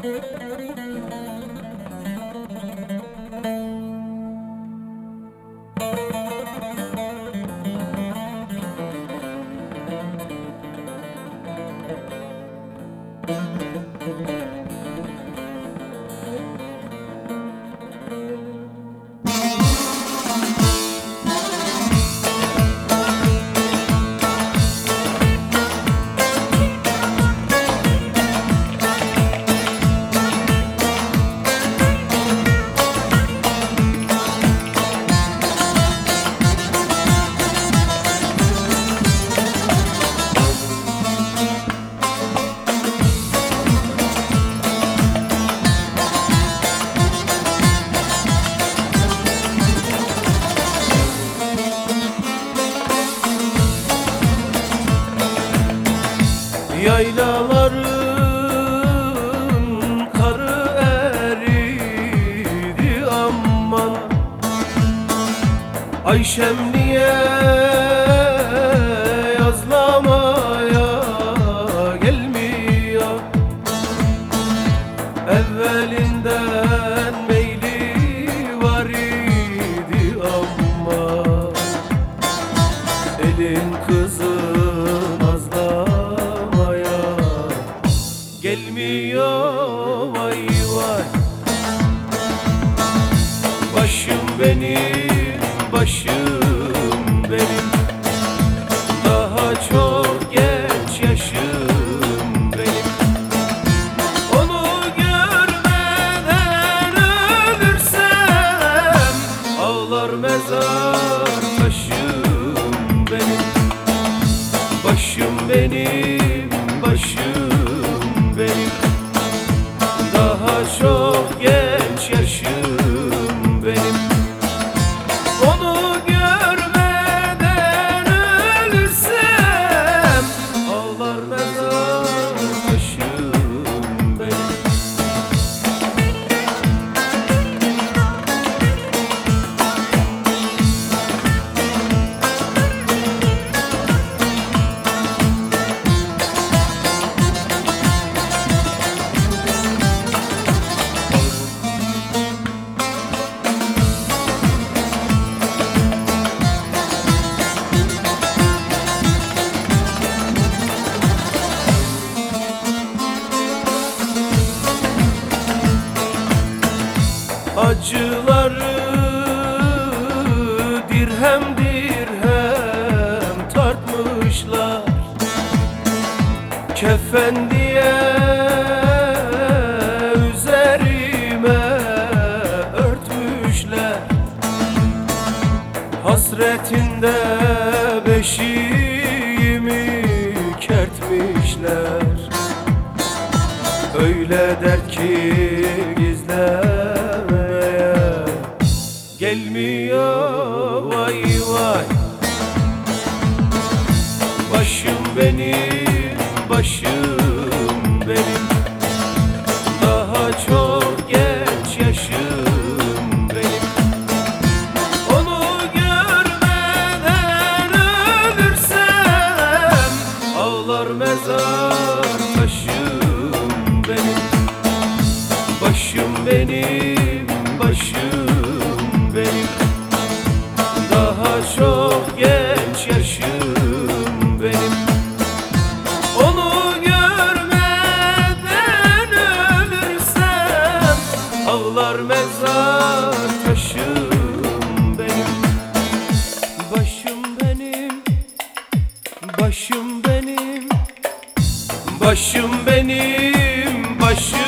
Yaylaların karı eridi aman, Ayşem niye yazlamaya gelmiyor? Evvelinden meyli var idi ama, elin kızın azlamaya gelmiyor. Vay vay, başım benim, başım benim, daha çok genç yaşım benim. Onu görmeden ölürsem ağlar mezar taşım benim. Başım benim, başım benim, daha çok genç yaşım benim. Onu görmeden ölürsem ağlar mezar taşım benim. Acıları dirhem dirhem tartmışlar, kefen diye üzerime örtmüşler. Hasretinde beşiğimi kertmişler. Öyle dert ki gizlemeye gelmiyor. Vay vay, başım benim, başım benim, daha çok genç yaşım benim. Onu görmeden ölürsem ağlar mezar taşım benim. Başım benim, başım benim, daha çok genç yaşım benim. Onu görmeden ölürsem ağlar mezar taşım benim. Başım benim, başım benim, başım benim, başım